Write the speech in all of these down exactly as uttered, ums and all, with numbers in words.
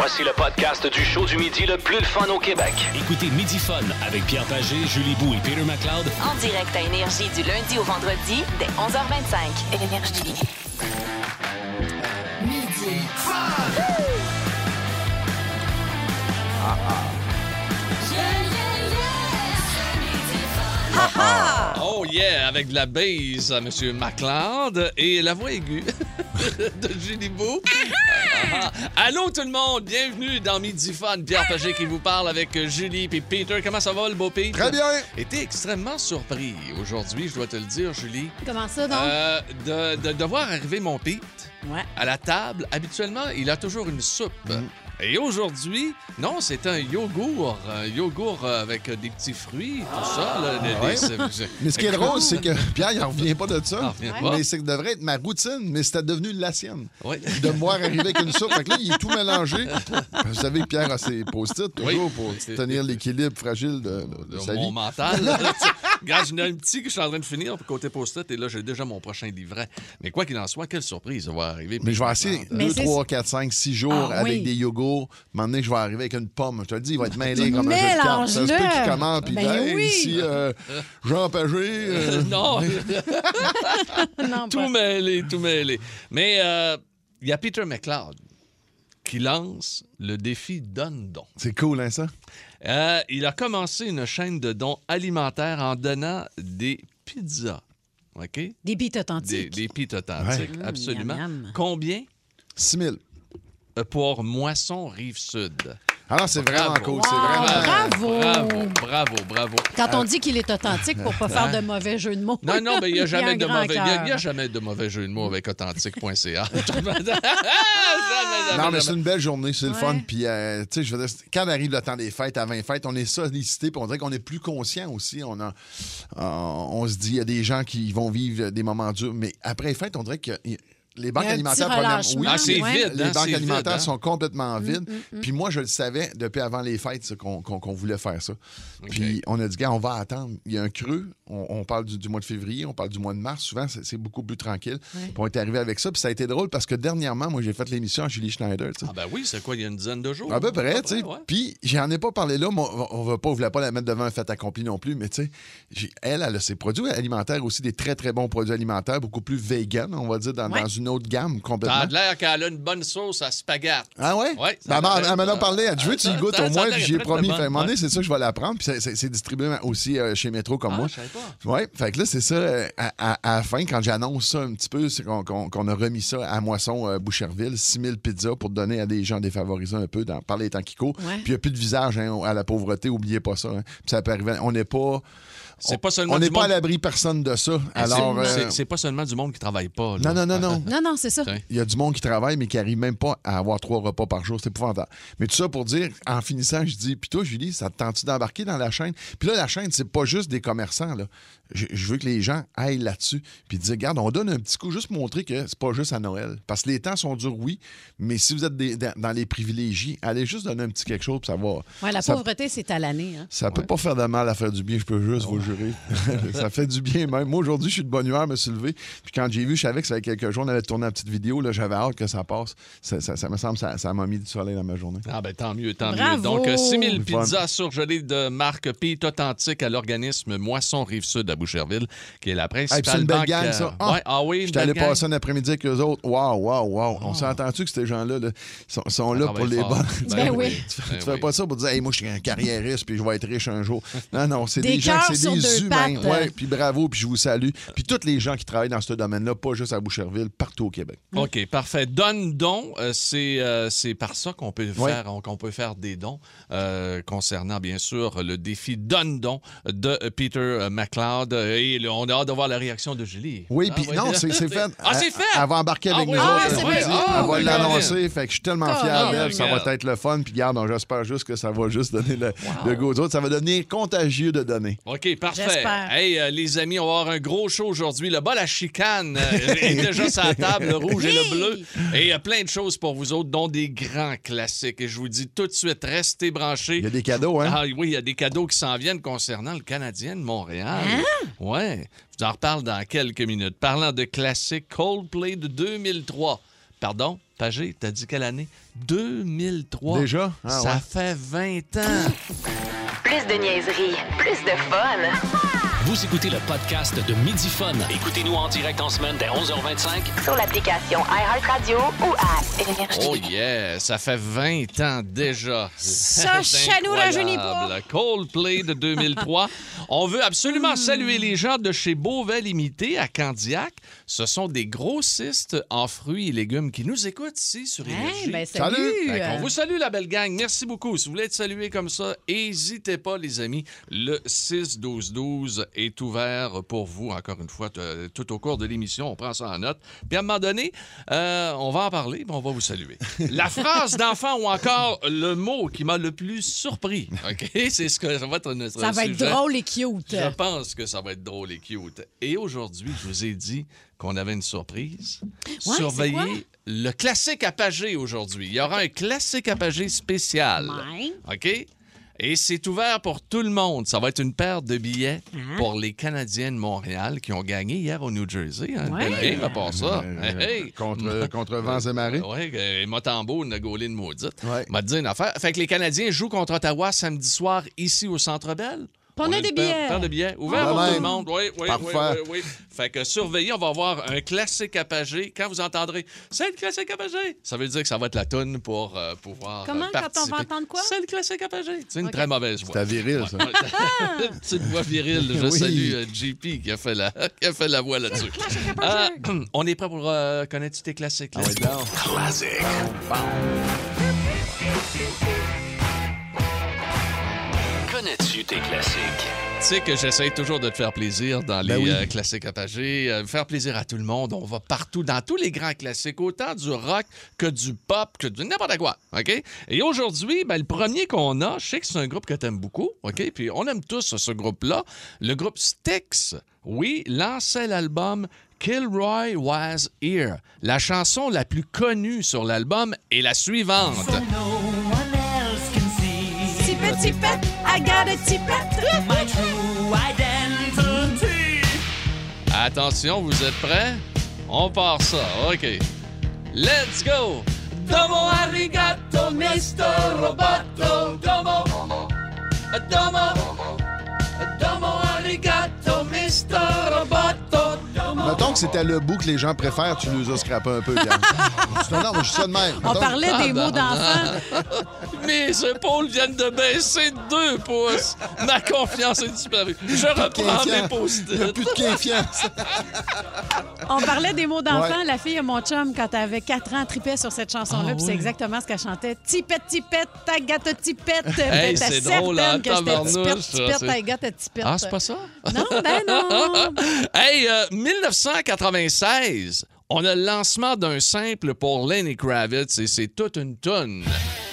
Voici le podcast du show du midi le plus le fun au Québec. Écoutez Midi Fun avec Pierre Pagé, Julie Bou et Peter McLeod en direct à Énergie du lundi au vendredi dès onze heures vingt-cinq. Énergie. Midi Fun! Ah, ah. Ah, ah. Oh yeah, avec de la base à M. McLeod et la voix aiguë de Julie Bou. Ah, ah. Allô tout le monde, bienvenue dans Midi Fun. Pierre Pagé qui vous parle avec Julie et Peter. Comment ça va le beau Peter? Très bien. Et t'es extrêmement surpris aujourd'hui, je dois te le dire, Julie. Comment ça donc? Euh, de, de, de voir arriver mon Pete Ouais. à la table. Habituellement, il a toujours une soupe. Mm. Et aujourd'hui, non, c'est un yogourt. Un yogourt avec des petits fruits, tout ça. Là, des- ouais. des- c'est- Mais ce qui est drôle, c'est que Pierre, il n'en revient pas de Ah, ça. reviens Ouais. pas. Mais c'est que devrait être ma routine, mais c'était devenu la sienne. Oui. De me voir arriver avec une soupe. Fait que là, il est tout mélangé. Vous savez que Pierre a ses post-it toujours Oui. pour C'est- tenir l'équilibre fragile de, de- de sa Mon vie. mental. là. Regarde, j'en ai un petit que je suis en train de finir pour côté post-it et là, j'ai déjà mon prochain livret. Mais quoi qu'il en soit, quelle surprise ça va arriver. Mais je vais essayer Mais deux, c'est- trois, quatre, cinq, six jours Ah, avec oui. des yogourts. Un moment donné, je vais arriver avec une pomme. Je te le dis, il va être mêlé comme un jeu de Mélange-le. cartes. Ça se peut qu'il commence puis Ben hey, oui. ici, euh, Jean Pagé. euh, non, Non, tout pas. mêlé, tout mêlé. Mais euh, il y a Peter McLeod qui lance le défi Donne-Don. C'est cool, hein, ça? Euh, il a commencé une chaîne de dons alimentaires en donnant des pizzas. OK? Des bites Des, authentiques. des pizzas authentiques, Ouais. Mmh, absolument. miam, miam. Combien? six mille. Euh, Pour Moisson Rive-Sud. Ah non, c'est vraiment Bravo. cool. C'est Wow, vraiment... bravo. Bravo, bravo, bravo. Quand on dit qu'il est authentique pour pas faire de mauvais jeux de mots. Non, non, mais il n'y a Il y a jamais un de grand mauvais. Il y a- il y a cœur. jamais de mauvais jeu de mots avec authentique point c a. Non, mais c'est une belle journée, c'est le Ouais. fun. Puis, euh, tu sais, je veux dire, quand arrive le temps des fêtes, avant les fêtes, on est sollicité, puis on dirait qu'on est plus conscient aussi. On, a, euh, on se dit, il y a des gens qui vont vivre des moments durs, mais après les fêtes, on dirait que y- les banques Il y a un alimentaires, petit premièrement, relâchement, oui, Ah, c'est ouais. vide. les hein, banques c'est alimentaires vide, hein. sont complètement Mm, vides. Puis moi, je le savais depuis avant les fêtes ça, qu'on qu'on- qu'on voulait faire ça. OK. Puis on a dit, gars, on va attendre. Il y a un creux. On, on parle du, du mois de février, on parle du mois de mars. Souvent, c'est c'est beaucoup plus tranquille. Ouais. Puis on est arrivé avec ça. Puis ça a été drôle parce que dernièrement, moi, j'ai fait l'émission à Julie Schneider. tu sais. Ah ben oui, c'est quoi, il y a une dizaine de jours? À peu près, tu sais. ouais. Puis, j'en ai pas parlé là, mais on, on va pas, on voulait pas la mettre devant un fait accompli non plus, mais tu sais, j'ai- elle, elle a ses produits alimentaires aussi, des très, très bons produits alimentaires, beaucoup plus vegan, on va dire, dans, Ouais. dans une autre gamme Ça complètement. a l'air qu'elle a une bonne sauce à spaghette. Ah ouais? Ouais, ça Ben, elle a m'en- l'air- elle m'en a parlé. Elle dit, je veux que tu y Ça- goûtes ça- au ça a moins, l'air puis j'ai très, très promis. bonne, Fait, à un moment donné, ouais. c'est ça que je vais la prendre, puis c'est- c'est c'est distribué aussi euh, chez Métro comme Ah, moi. je savais pas. Oui, fait que là, c'est ça. euh, À, à- à la fin, quand j'annonce ça un petit peu, c'est qu'on qu'on- qu'on a remis ça à Moisson euh, Boucherville, six mille pizzas pour donner à des gens défavorisés un peu dans, par les temps qui courent. Ouais. Puis il n'y a plus de visage hein, à la pauvreté, oubliez pas ça. hein. Puis ça peut arriver. On n'est pas. C'est on- pas seulement On n'est du pas à monde- l'abri personne de ça. Alors. C'est- euh, c'est- c'est pas seulement du monde qui travaille pas. là. non, non, non, non. Non, non, c'est ça. Tiens. Il y a du monde qui travaille, mais qui n'arrive même pas à avoir trois repas par jour. C'est épouvantable. Mais tout ça pour dire, en finissant, je dis, puis toi, Julie, ça te tente-tu d'embarquer dans la chaîne? Puis là, la chaîne, c'est pas juste des commerçants. Là. Je, je veux que les gens aillent là-dessus. Puis dire, regarde, on donne un petit coup, juste montrer que c'est pas juste à Noël. Parce que les temps sont durs, oui, mais si vous êtes des- dans, dans les privilégiés, allez juste donner un petit quelque chose, puis ça va. Ouais, la ça, pauvreté, c'est à l'année. Hein. ça peut pas faire de mal à faire du bien, je peux juste vous le jurer. Ça fait du bien même. Moi, aujourd'hui, je suis de bonne humeur, me suis levé. Puis quand j'ai vu, je savais que ça avait quelques jours, on avait tourné une petite vidéo, là, j'avais hâte que ça passe. Ça, ça, ça me semble, ça, ça m'a mis du soleil dans ma journée. Ah ben tant mieux, tant Bravo! mieux. Donc, euh, six mille Fun. pizzas surgelées de marque Pete authentique à l'organisme Moisson Rive-Sud à Boucherville, qui est la Hey, puis principale c'est une belle banque, gang, euh, ça. Ah, ouais, ah oui, une J'étais allé belle gang. passer un après-midi avec eux autres. Waouh, waouh, waouh. On s'entend-tu que ces gens-là là, sont, sont là Ah, pour ben, les fort. bonnes. Ben oui. Tu, Ben tu fais oui. pas ça pour dire, hey, moi, je suis un carriériste puis je vais être riche un jour. Non, non, c'est Des des, gens, cœurs c'est sur des deux humains. pattes. Ouais, puis bravo, puis je vous salue. Puis tous les gens qui travaillent dans ce domaine-là, pas juste à Boucherville, partout au Québec. OK, parfait. Donne don, euh, c'est euh, c'est par ça qu'on peut Ouais. faire qu'on peut faire des dons euh, concernant bien sûr le défi Donne don de euh, Peter euh, McLeod et le- on a hâte de voir la réaction de Julie. Oui, Ah, puis ouais. non, c'est c'est fait. Ah, c'est fait! Elle, elle va embarquer avec Ah, nous oui, autres. ah, elle c'est va vrai. dire, Ah, elle va oui, l'annoncer. Fait que je suis tellement fier Colin. d'elle. Ça va Regarde. être le fun. Puis garde, j'espère juste que ça va juste donner le, le go aux autres. Ça va devenir contagieux de donner. OK, parfait. J'espère. Hey, euh, les amis, on va avoir un gros show aujourd'hui. Le bol à chicane euh, est déjà sur la table, le rouge et le bleu. Et il y a plein de choses pour vous autres, dont des grands classiques. Et je vous dis tout de suite, restez branchés. Il y a des cadeaux, hein? Ah oui, il y a des cadeaux qui s'en viennent concernant le Canadien de Montréal. Hein? Ouais. Je vous en reparle dans quelques minutes. Parlant de classique, Coldplay de deux mille trois. Pardon, Pagé, t'as dit quelle année? deux mille trois. Déjà? Ah, Ça ouais. fait vingt ans. Plus de niaiserie, plus de fun. Vous écoutez le podcast de Midi Fun. Écoutez-nous en direct en semaine dès onze heures vingt-cinq. Sur l'application iHeartRadio ou à Énergie. Oh yeah, ça fait vingt ans déjà. Ça, C'est chez nous, rajeunit incroyable. Coldplay de deux mille trois. On veut absolument saluer les gens de chez Beauvais Limité à Candiac. Ce sont des grossistes en fruits et légumes qui nous écoutent ici sur Énergie. Hey, ben, Salut. salut! Fait qu'on vous salue, la belle gang. Merci beaucoup. Si vous voulez être salué comme ça, n'hésitez pas, les amis. Le six douze douze est ouvert pour vous, encore une fois, t- tout au cours de l'émission. On prend ça en note. Puis à un moment donné, euh, on va en parler, puis on va vous saluer. La phrase d'enfant ou encore le mot qui m'a le plus surpris, OK? C'est ce que ça va être notre Ça va être sujet. drôle et cute. Je pense que ça va être drôle et cute. Et aujourd'hui, je vous ai dit qu'on avait une surprise. Ouais, c'est quoi? Surveillez le classique à Pagé aujourd'hui. Il y aura un classique à Pagé spécial. Ouais. OK? Et c'est ouvert pour tout le monde. Ça va être une paire de billets Hein? pour les Canadiens de Montréal qui ont gagné hier au New Jersey. Hein? Ouais. Belle game à part ça. Euh, Hey, hey. Contre, contre vents et marées. Oui, et Motambo, une gaulée de maudite. Ouais. M'a dit une affaire. Fait que les Canadiens jouent contre Ottawa samedi soir ici au Centre Bell. Puis on a une des paire- billets. paire de billets. Ouvert Ah, pour même. tout le monde. Oui, oui, oui, Parfait. oui, oui. Fait que surveillez, on va avoir un classique à Pagé. Quand vous entendrez « C'est le classique à Pagé », ça veut dire que ça va être la toune pour euh, pouvoir Comment, euh, quand on va participer. entendre quoi? C'est le classique à Pagé. C'est une OK. très mauvaise voix. C'était viril, ça. Ouais. Une petite voix virile. Je Oui. salue euh, J P qui a fait la, qui a fait la voix là-dessus. Euh, on est prêt pour euh, connaître tes classiques. Ah Let's ouais, go. donc. Classic. Connais-tu tes classiques? Tu sais que j'essaie toujours de te faire plaisir dans les Ben oui. euh, classiques à Pagé, euh, faire plaisir à tout le monde. On va partout, dans tous les grands classiques, autant du rock que du pop, que du n'importe quoi, OK? Et aujourd'hui, ben, le premier qu'on a, je sais que c'est un groupe que tu aimes beaucoup, OK? Puis on aime tous ce groupe-là, le groupe Styx. Oui, lançait l'album Kilroy Was Here. La chanson la plus connue sur l'album est la suivante. Tipette, tipette, I got a tipette. Attention, vous êtes prêts? On part ça, OK. Let's go! Domo arigato, mister Roboto. Domo, domo, domo arigato, mister Roboto. Domo. Mettons que c'était le bout que les gens préfèrent, tu nous as scrappé un peu, Pierre. Non, non, moi, je suis ça de même. On Mettons- parlait des mots d'enfant. Mes épaules viennent de baisser de deux pouces. Ma confiance est disparue. Je reprends mes Il n'y a post-it. plus de confiance. On parlait des mots d'enfant. Ouais. La fille à mon chum, quand elle avait quatre ans, tripait sur cette chanson-là. Ah puis c'est oui. exactement ce qu'elle chantait. Tipette, tipette, ta gâte tipette. Hey, J'étais c'est drôle, hein, certaine que c'était tabarnouche, tipette, ça, tipette, c'est- ta gâte tipette. Ah, c'est pas ça? Non, ben non. Hey, euh, dix-neuf cent quatre-vingt-seize, on a le lancement d'un simple pour Lenny Kravitz et c'est toute une tonne.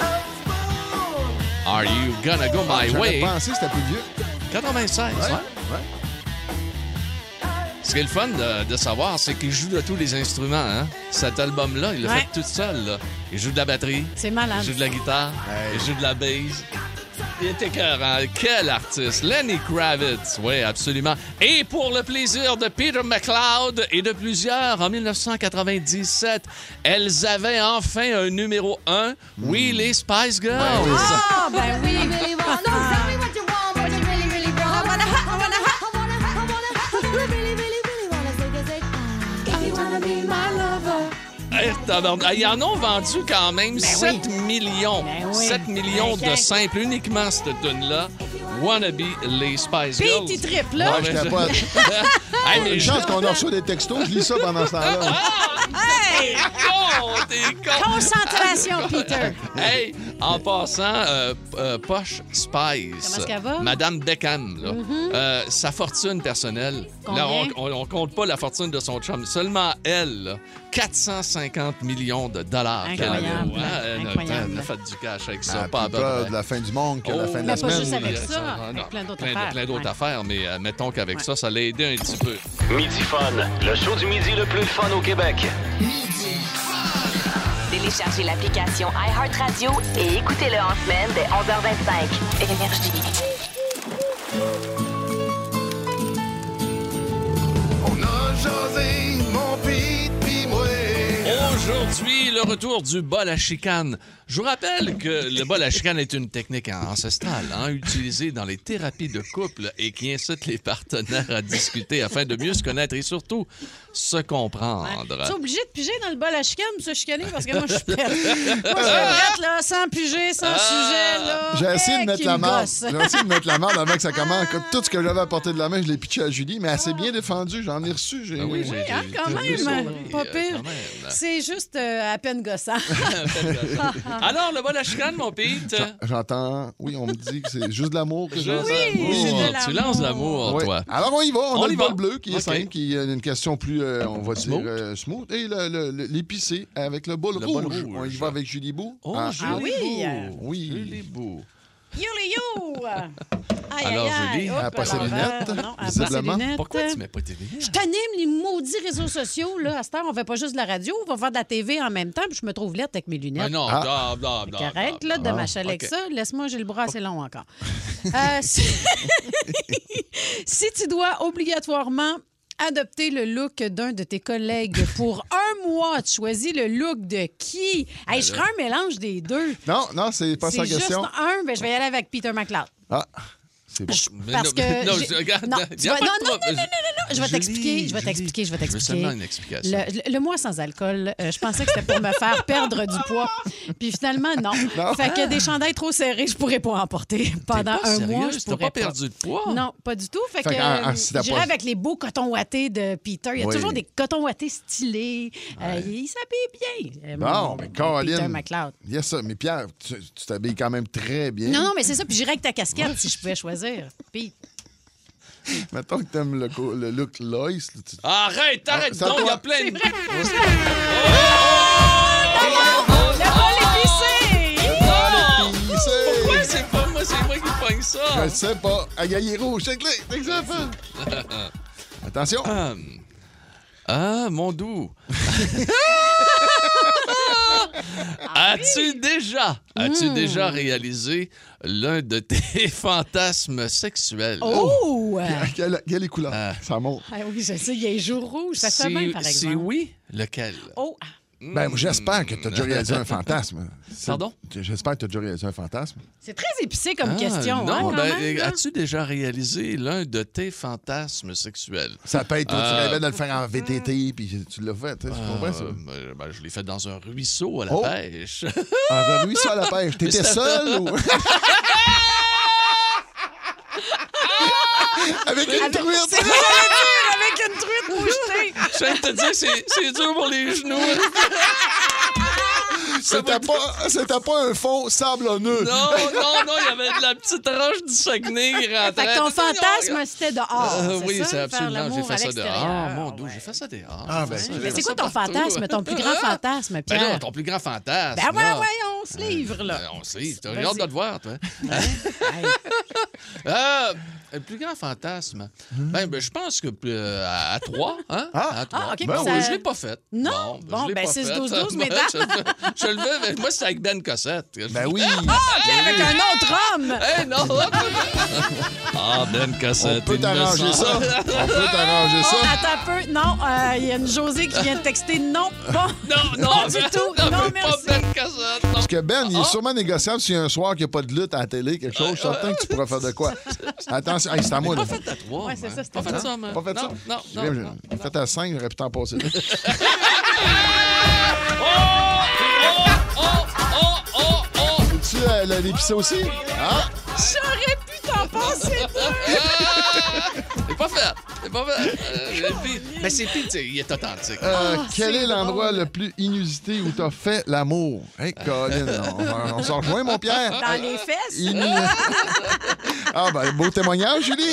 Are you gonna go my J'aurais way? pensé que c'était plus vieux. quatre-vingt-seize, Ouais, hein? ouais. Ce qui est le fun de, de savoir, c'est qu'il joue de tous les instruments, hein? Cet album-là, il l'a Ouais. fait tout seul, là. Il joue de la batterie, C'est il malade. joue de la guitare, Hey. il joue de la bass. Il est écœurant. Quel artiste! Lenny Kravitz, oui, absolument. Et pour le plaisir de Peter McLeod et de plusieurs, en dix-neuf cent quatre-vingt-dix-sept, elles avaient enfin un numéro un. Oui, les Spice Girls. Ah, ben oui. Hey, tabarnak. Ils en ont vendu quand même sept millions. Ben oui. sept millions Ben, de simples, uniquement cette tune-là. Wannabe, les Spice Puis Girls. il triple, là. Ah, Je ben, capote. Hey, mais Une chance qu'on a reçu des textos, je lis ça pendant ce temps-là. Hey! con, t'es con. Concentration, Peter. Hey, en passant, euh, euh, Posh Spice. Comment est-ce qu'elle va? Madame Beckham, là. Euh, sa fortune personnelle. Combien? Là, on, on, on compte pas la fortune de son chum. Seulement elle, là, quatre cent cinquante millions de dollars. Incroyable. qu'elle avait. Ouais, elle a- Incroyable. Elle a fait du cash avec ça. Ah, pas à puis peu pas près. de la fin du monde que la Oh, fin de Mais la pas semaine. juste avec oui, ça, ah, avec non. plein d'autres Plein de- affaires. Plein d'autres Ouais. affaires, mais euh, mettons qu'avec Ouais. ça, ça l'a aidé un petit peu. Midi Fun, le show du midi le plus fun au Québec. Téléchargez l'application iHeartRadio et écoutez-le en semaine dès onze heures vingt-cinq. Énergie. On a jasé, mon Pete pis moi. Aujourd'hui, le retour du bol à chicane. Je vous rappelle que le bol à chicane est une technique ancestrale, hein, utilisée dans les thérapies de couple et qui incite les partenaires à discuter afin de mieux se connaître et surtout se comprendre. Tu es obligé de piger dans le bol à chicane pour se chicaner parce que moi, je suis prête. Moi, je suis prête, là, sans piger, sans Ah. sujet, là. J'ai essayé Eh, de mettre qui la me marde. gosse. J'ai essayé de mettre la marde avant que ça commence. Tout ce que j'avais à portée de la main, je l'ai pitché à Julie, mais elle s'est bien défendue. J'en ai reçu. J'ai... Ah oui, j'ai, Oui, hein, j'ai- quand j'ai- j'ai même. surpris, Pas euh, pire. quand même. C'est juste euh, à peine gossant. Alors, le bol à chicane, mon Pete? J'entends... Oui, on me dit que c'est juste de l'amour que Juste j'ai. de Oui, l'amour. c'est de Tu l'amour. lances l'amour, Ouais. toi. Alors, on y va. On, On a y le va. bol bleu qui est OK. simple, qui a une question plus, euh, on va Smooth. dire, euh, smooth. Et le- le- le- l'épicé avec le bol Le rouge. bol rouge. On y va avec Julie Bou. Oh, Ah, Julie oui. Beau. Oui. Julie Beau. Yo, les yo! Aïe, Alors, aïe, aïe. Julie, Hop, elle a pas ses alors, lunettes, euh, Non, elle a pas ses visiblement. lunettes. Pourquoi tu mets pas tes lunettes? Je t'anime les maudits réseaux sociaux. Là. À cette heure, on fait pas juste de la radio, on va faire de la T V en même temps, puis je me trouve lettre avec mes lunettes. Ah non, Ah. bla, bla, bla, Correct, bla, là, bla. de m'acheter avec OK. ça. Laisse-moi, j'ai le bras assez long encore. Euh, si... si tu dois obligatoirement adopter le look d'un de tes collègues pour un mois, tu choisis le look de qui? Hey, je ferai un mélange des deux. Non, non, c'est pas ça C'est la juste question. un, ben, je vais y aller avec Peter McLeod. Ah, c'est bon. Mais Parce non, que non, j'ai- je- regarde, non, il tu y a vas- pas non, de non, problème. non, non, non, je vais Julie, t'expliquer, je vais Julie, t'expliquer, je vais Je veux t'expliquer. seulement une explication. Le, le- le mois sans alcool, euh, je pensais que c'était pour me faire perdre du poids. Puis finalement, non. Non. Fait que des chandails trop serrés, je pourrais pas en porter. Pendant T'es pas un mois, je sérieuse? T'as pourrais pas perdu de poids? Non, pas du tout. Fait, Fait que que, ah, ah, euh, si t'as j'irais pas- avec les beaux cotons wattés de Peter. Il y a Oui. toujours des cotons wattés stylés. Euh, il s'habille bien. Euh, Bon, mon- mais mon Caroline. Peter McLeod. Yes, ça. Mais Pierre, tu tu t'habilles quand même très bien. Non, non, mais c'est ça. Puis j'irais avec ta casquette si je pouvais choisir. Puis Mettons que t'aimes le, co- le look Loïs. là, tu- Arrête, arrête ça donc, il y a doit- plein de... le bol épicé! Ah, le pissé! Pourquoi c'est pas moi, c'est moi qui pogne Je ça? sais pas. Aïe, aïe, il est rouge. C'est clair. C'est que ça fait. Attention. Ah, ah, mon doux. As-tu déjà, as-tu déjà réalisé l'un de tes fantasmes sexuels? Oh! Quelle, quelle est couleur? Ah. Ça monte. Ah oui, je sais, il y a les jours rouges. Ça se fait Si, bien, par si exemple. oui, lequel? Oh! Ben, j'espère que tu as déjà réalisé un fantasme. C'est- Pardon? J'espère que tu as déjà réalisé un fantasme. C'est très épicé comme Ah, question, non, hein, quand ben, même, là? as-tu déjà réalisé l'un de tes fantasmes sexuels? Ça peut être, toi, tu Euh, rêvais de le faire en V T T, puis tu l'as fait. Tu sais, tu comprends ça? Euh, ben, ben, je l'ai fait dans un ruisseau à la Oh! pêche. Ah, oui, ça à la pêche. T'étais c'était- seul ou. Avec une Avec- truite! C'est vrai, j'allais dire, avec une truite mouchetée. Je viens de te dire, c'est, c'est dur pour les genoux. C'était pas, c'était pas un fond sablonneux. Non, non, non, il y avait de la petite roche du Saguenay qui rentrait. Fait que ton fantasme, c'était dehors. Euh, oui, ça, c'est faire absolument. J'ai l'amour fait à ça l'extérieur. dehors. Mon Dieu, Ouais. j'ai fait ça dehors. Ah, J'ai ben, fait ça- mais j'ai Mais fait c'est quoi ça ton partout. fantasme, ton plus grand fantasme, Ben Pierre? là, ton plus grand fantasme. Ben ouais, là. ouais, on se livre, là. Ben, on se livre. J'ai Vas-y. hâte de te voir, toi. Hey. Euh, le plus grand fantasme. Ben, ben, je pense que euh, à, à trois, hein? Ah. À trois. Ah, OK, Ben puis oui, ça- je l'ai pas fait. Non? Bon, je l'ai ben, pas six fait. douze douze, Moi, mesdames. Je, je le veux, mais moi, c'est avec Ben Cossette. Ben oui. OK, avec un autre homme! Hey, non! Ah, Ben Cossette. On peut il me t'arranger sent. ça. On peut t'arranger Oh, ça. attends un peu. Non, euh, il y a une Josée qui vient de texter non. Bon. Non, non, Non, du tout. Non, Non, mais merci. pas Ben Cossette. non. Parce que Ben, Ah. il est sûrement négociable s'il y a un soir qu'il n'y a pas de lutte à la télé, quelque chose. Je suis certain que tu pourras faire de quoi. Attention, hey, c'est à moi. Pas Là. fait à trois. Ouais, c'est man. ça, c'est Pas à fait toi. ça, man. Pas fait non, ça? Non, J'ai non, j'ai- non. j'ai fait à cinq, j'aurais pu t'en passer. Oh, oh, oh, oh! Tu euh, l'épicé aussi? Ah! J'aurais pu t'en passer deux. C'est pas fait. C'est pas fait. Euh, puis- mais c'est puis, tu sais, il est authentique. Euh, Ah, quel c'est est l'endroit drôle. le plus inusité où t'as fait l'amour? Hey, Colin, on, on s'en rejoint, mon Pierre? Dans les fesses? Inu- Ah, ben, beau témoignage, Julie!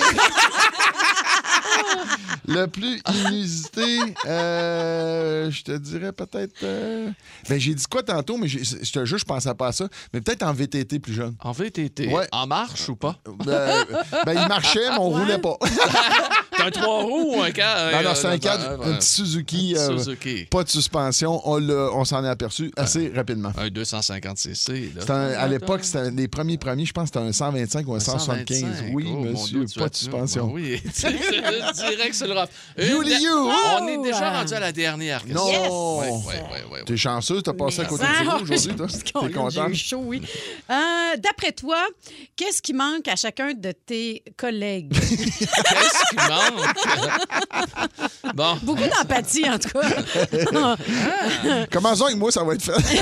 Le plus inusité, euh, je te dirais peut-être... euh, Ben, j'ai dit quoi tantôt, mais j'ai- je te jure, je pensais pas à ça. Mais peut-être en V T T plus jeune. En V T T, Ouais. en marche ou pas? Ben, ben, il marchait, mais on roulait pas. T'as un trois roues ou un quatre? Non, non, c'est un cadre, un petit Suzuki. euh, Suzuki. Pas de suspension. On, l'a- on s'en est aperçu assez rapidement. Un deux cent cinquante cc. là. C'était un- à l'époque, c'était les premiers premiers, je pense que c'était un cent vingt-cinq ou un cent soixante-quinze. Oui, Oh, mon monsieur, Dieu, tu pas as- de suspension. Oui. C'est- c'est- Direct sur le rough. Julie, you! On est déjà rendu à la dernière question. Yes! Ouais, ouais, ouais, ouais, T'es chanceuse, t'as passé à côté de Ah, ça aujourd'hui, toi? T'es content? J'ai eu chaud, oui. Euh, D'après toi, qu'est-ce qui manque à chacun de tes collègues? Qu'est-ce qui manque? Bon. Beaucoup d'empathie, en tout cas. Commençons avec moi, ça va être fait.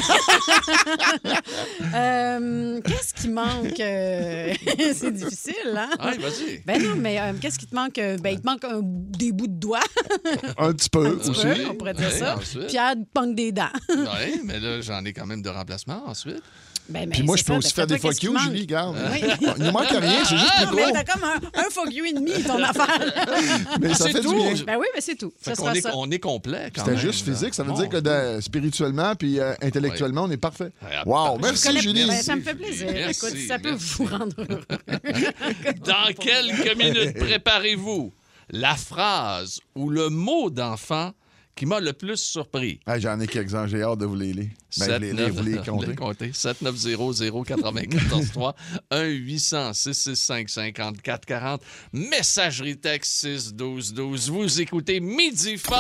Euh, qu'est-ce qui manque? euh, C'est difficile, hein? Ouais, vas-y. Ben non, mais euh, qu'est-ce qui te manque? Ben, il te manque un- des bouts de doigts. Un petit peu. Un petit Aussi. peu, on pourrait dire Ouais, ça. ensuite. Pierre il te manque des dents. Oui, mais là, j'en ai quand même de remplacement ensuite. Ben, Puis ben, moi, c'est je peux ça. aussi D'après faire des toi, fuck qu'est-ce qui you, manque? Julie, regarde. Oui. Il ne manque rien, c'est juste plus Mais gros. t'as comme un, un fuck you et demi, ton affaire. Mais ça C'est fait tout. du bien. Ben oui, mais c'est tout. Fait Ça qu'on sera est, ça. on est complet quand C'était même. juste physique, ça veut Bon. dire que de- spirituellement puis euh, intellectuellement, on est parfait. Ouais, Wow, je merci connais- Julie. Ben, ça me fait plaisir. Merci, Écoute, si ça peut merci. vous rendre heureux. Dans quelques minutes, préparez-vous. La phrase ou le mot d'enfant qui m'a le plus surpris. Hey, j'en ai quelques-uns, j'ai hâte de vous les lire. Ben, les, les, vous les compter. compter. sept neuf zéro zéro quatre-vingt-quatorze trois un huit cent six six cinq cinquante-quatre quarante. Messagerie texte six douze douze. Vous écoutez Midi Fun.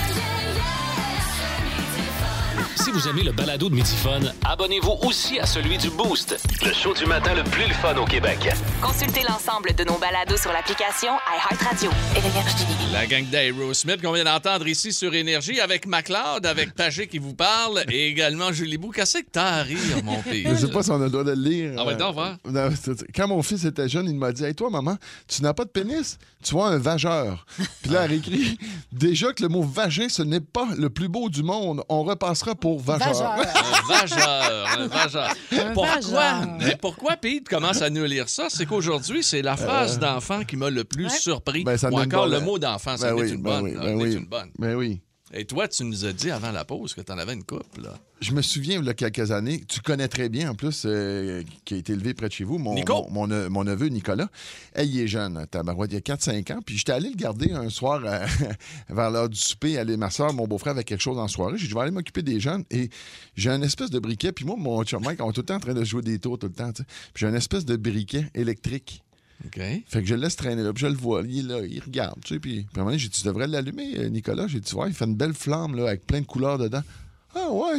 Si vous aimez le balado de Midi Fun, Abonnez-vous aussi à celui du Boost, le show du matin le plus le fun au Québec. Consultez l'ensemble de nos balados sur l'application iHeartRadio. Énergie. La gang d'Aerosmith qu'on vient d'entendre ici sur Énergie avec McLeod, avec Pagé qui vous parle et également Julie Bou. Qu'est-ce que t'as à rire, mon pire? Je sais pas si on a le droit de le lire. Ah ouais, donc, voir. Euh, Quand mon fils était jeune, il m'a dit « Hey, toi, maman, tu n'as pas de pénis, tu vois un vageur. » Puis là, elle écrit « Déjà que le mot vagin, ce n'est pas le plus beau du monde. On repassera pour vageur. Vageur. Un vageur, un vageur. Un Pourquoi? vageur. Mais pourquoi Pete commence à nous lire ça? C'est qu'aujourd'hui, c'est la phrase d'enfant qui m'a le plus Ouais. surpris. Ben, ça Ou donne encore pas le la- mot d'enfant, ça Ben en est oui, une ben bonne. oui, ça ben en est oui. une bonne. Ben oui. Et toi, tu nous as dit avant la pause que tu en avais une couple. Là. Je me souviens, il y a quelques années, tu connais très bien, en plus, euh, qui a été élevé près de chez vous, mon, Nico. mon, mon, ne- mon neveu Nicolas. Hey, il est jeune, tabarouette, il y a quatre cinq ans. Puis j'étais allé le garder un soir euh, vers l'heure du souper. Aller, ma soeur, mon beau-frère avait quelque chose en soirée. J'ai dit, je vais aller m'occuper des jeunes. Et j'ai un espèce de briquet. Puis moi, mon chum Mike, on est tout le temps en train de jouer des tours tout le temps. tu sais. Puis j'ai un espèce de briquet électrique. OK. Fait que je le laisse traîner là, puis je le vois, il est là, il regarde, tu sais, puis, puis à un moment donné, j'ai dit, tu devrais l'allumer, euh, Nicolas. J'ai dit, tu vois, il fait une belle flamme, là, avec plein de couleurs dedans. Ah ouais,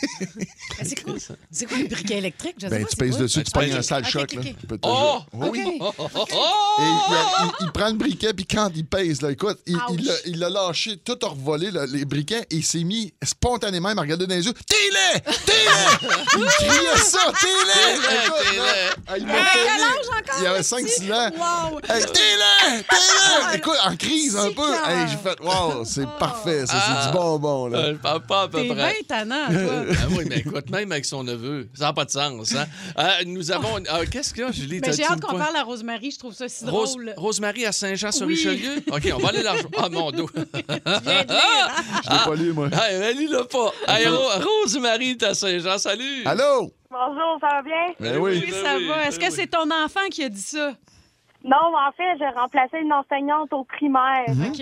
Mais C'est quoi? C'est quoi le briquet électrique? Je sais ben pas, tu c'est pèses quoi? dessus, Ben, tu tu pognes pèses- un sale Ok, choc, ok, là. ok. Il peut te Oh! jouer. Oui. OK. Oh, oh, oh! Et il, il- il prend le briquet, puis quand il pèse, là, écoute, il, il l'a- il l'a lâché, tout a revolé, là, les briquets, et il s'est mis spontanément, il m'a regardé dans les yeux. T'es-les! T'es-les! Il criait ça, t'es-les! T'es-les, Écoute, t'es-les. là, ah, il m'a À quel fait- âge encore? Il avait le cinq petit? six ans. Wow! Hey, t'es-les! T'es-les! Écoute, en crise un Si peu. cœur. Hey, j'ai fait, wow, c'est parfait, ça, Ah. c'est du bonbon, là. Euh, je parle pas à peu T'es près. bien tannant, toi. Ah oui, mais écoute, même avec son neveu, ça n'a pas de sens. Hein? Euh, nous avons. euh, Qu'est-ce qu'il y a, Julie? Ben, j'ai T'as-tu hâte une qu'on pointe? parle à Rosemary, je trouve ça si Rose- drôle. Rosemary à Saint-Jean-sur-Richelieu? Oui. OK, on va aller la rejoindre. Ah, mon dos. Tu viens de lire, hein? Je l'ai pas lu, moi. Ah, elle lui l'a pas. Hey, Ro- Rosemary est à Saint-Jean, salut. Allô? Bonjour, ça va bien? Ben oui. Oui, ben ça oui, va. ben Est-ce que oui. c'est ton enfant qui a dit ça? Non, en fait, j'ai remplacé une enseignante au primaire. OK.